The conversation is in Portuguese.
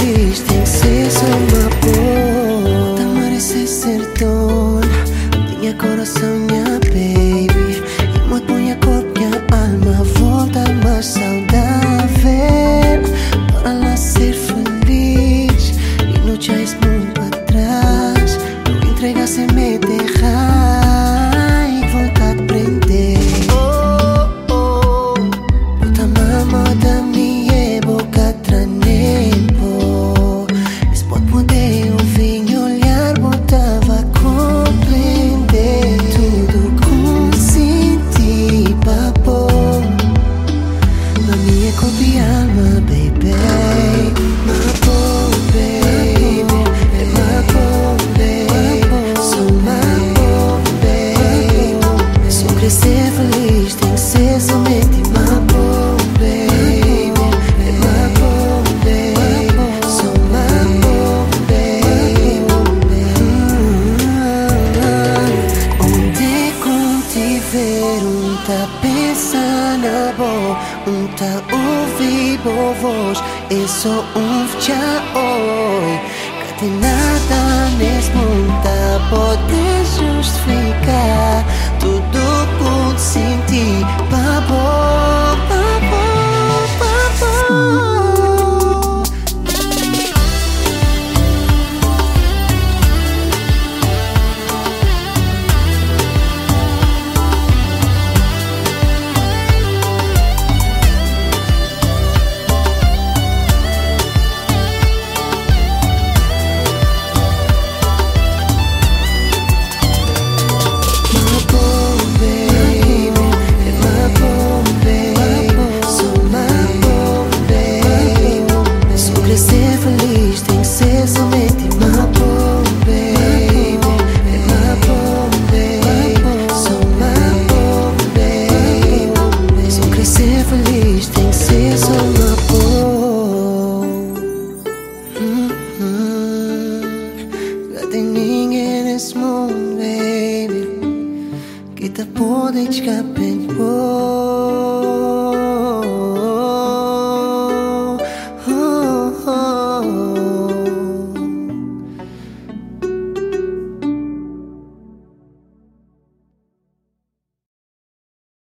feliz tem que ser só uma boa. Tá merecer ser dona, minha coração, minha baby. E muito minha corpo, minha alma volta mais saudável. Para lá ser feliz e não te muito para trás. Não entregar sem me derrar e voltar a prender. Ser feliz tem que ser somente my boy, baby. É my boy, baby. Sou my boy, baby. Onde contiver tá pensando bom, tá ouvindo voz, é só tchau. Que tem nada nesse mundo pode justificar tudo por sentir babô, babô, babô. Ser feliz tem que ser somente my boy, baby. É my boy, baby. Sou my boy, baby. Só crescer feliz tem que ser só my boy. Já tem ninguém nesse mundo, baby, que tá podendo escapar.